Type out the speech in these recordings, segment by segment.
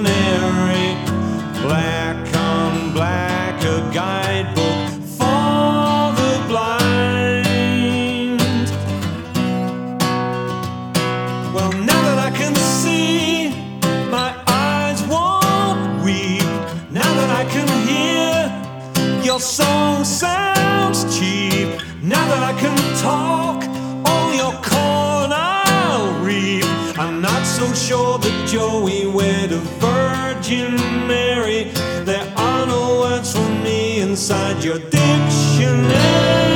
dictionary. Black on black, a guidebook for the blind. Well, now that I can see, my eyes won't weep. Now that I can hear, your song sounds cheap. Now that I can talk, all your corn I'll reap. I'm not so sure that Joey wed a Virgin Mary. There are no words for me inside your dictionary.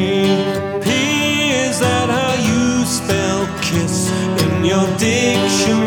S-L-A-P, is that how you spell kiss in your dictionary?